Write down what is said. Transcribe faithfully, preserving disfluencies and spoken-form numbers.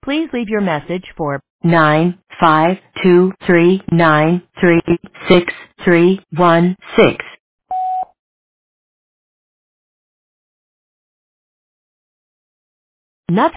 Please leave your message for nine five two three nine three six three one six. Nothing.